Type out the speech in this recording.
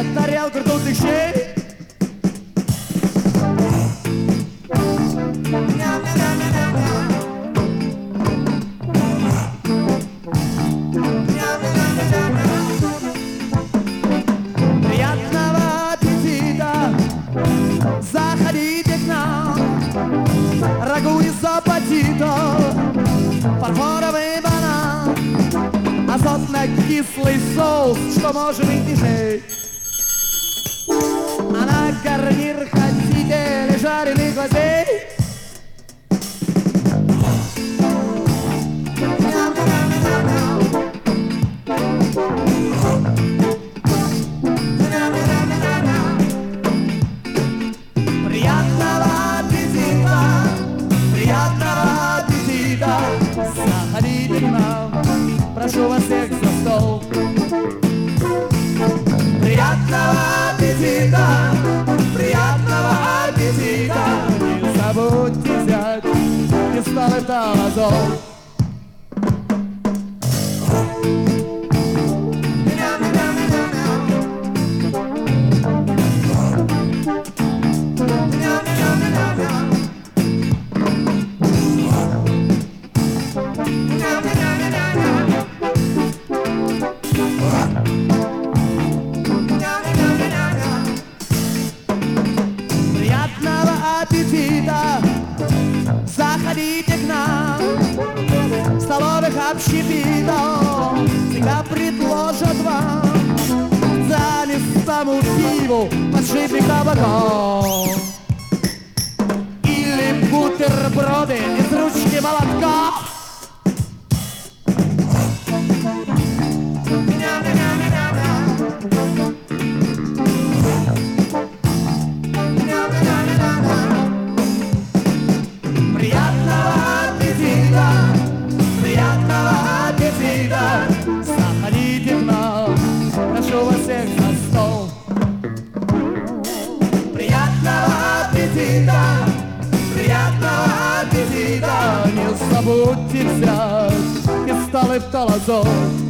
тарелку ртутных щей. Приятного аппетита, заходите к нам. Рагу из апатитов, фарфоровый банан, азотно-кислый соус, что может быть ниже. А на гарнир хотите ли жареных гвоздей? Заходите к нам, прошу вас всех за стол. Приятного аппетита, приятного аппетита. Не забудьте взять пистолет-алазол. Заходите к нам, столовых общепитов всегда предложат вам залистому пиву подшипник табаком или бутерброды из ручки молотка. Заходите к нам, прошу вас всех за стол. Приятного аппетита, приятного аппетита. Не забудьте взять пистолет-алазол.